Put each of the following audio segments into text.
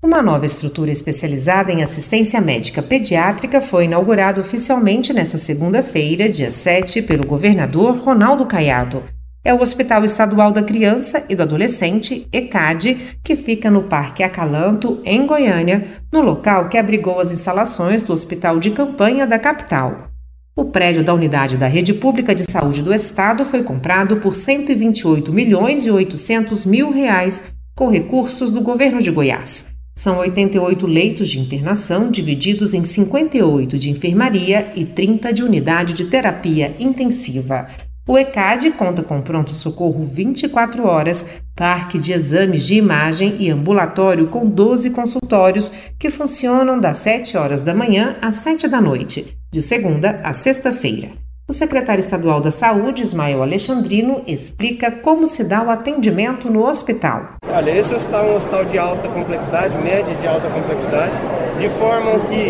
Uma nova estrutura especializada em assistência médica pediátrica foi inaugurada oficialmente nesta segunda-feira, dia 7, pelo governador Ronaldo Caiado. É o Hospital Estadual da Criança e do Adolescente, ECAD, que fica no Parque Acalanto, em Goiânia, no local que abrigou as instalações do Hospital de Campanha da capital. O prédio da unidade da Rede Pública de Saúde do Estado foi comprado por R$ 128.800.000 com recursos do governo de Goiás. São 88 leitos de internação, divididos em 58 de enfermaria e 30 de unidade de terapia intensiva. O ECAD conta com pronto-socorro 24 horas, parque de exames de imagem e ambulatório com 12 consultórios que funcionam das 7 horas da manhã às 7 da noite, de segunda a sexta-feira. O secretário estadual da Saúde, Ismael Alexandrino, explica como se dá o atendimento no hospital. Olha, esse hospital é um hospital de alta complexidade, média de alta complexidade, de forma que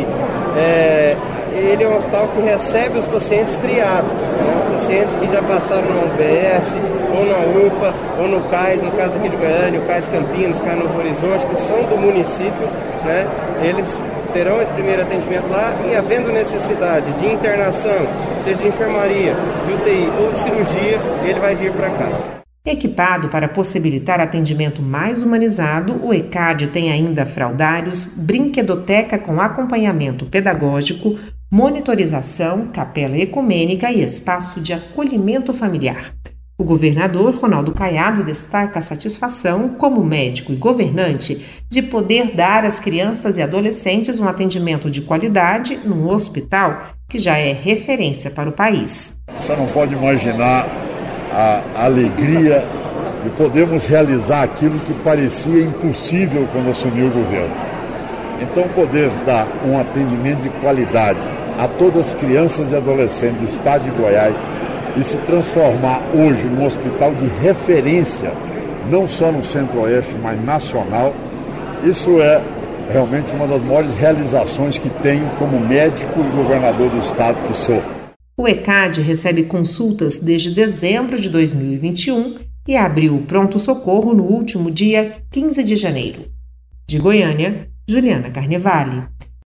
ele é um hospital que recebe os pacientes triados, né? Os pacientes que já passaram na UBS, ou na UPA, ou no CAIS, no caso aqui de Goiânia, o CAIS Campinas, o CAIS Novo Horizonte, que são do município, né? Eles terão esse primeiro atendimento lá e, havendo necessidade de internação, seja de enfermaria, de UTI ou de cirurgia, ele vai vir para cá. Equipado para possibilitar atendimento mais humanizado, o ECAD tem ainda fraldários, brinquedoteca com acompanhamento pedagógico, monitorização, capela ecumênica e espaço de acolhimento familiar. O governador Ronaldo Caiado destaca a satisfação, como médico e governante, de poder dar às crianças e adolescentes um atendimento de qualidade num hospital que já é referência para o país. Você não pode imaginar a alegria de podermos realizar aquilo que parecia impossível quando assumiu o governo. Então, poder dar um atendimento de qualidade a todas as crianças e adolescentes do estado de Goiás e se transformar hoje num hospital de referência, não só no Centro-Oeste, mas nacional, isso é realmente uma das maiores realizações que tenho como médico e governador do estado que sou. O ECAD recebe consultas desde dezembro de 2021 e abriu o pronto-socorro no último dia 15 de janeiro. De Goiânia, Juliana Carnevale.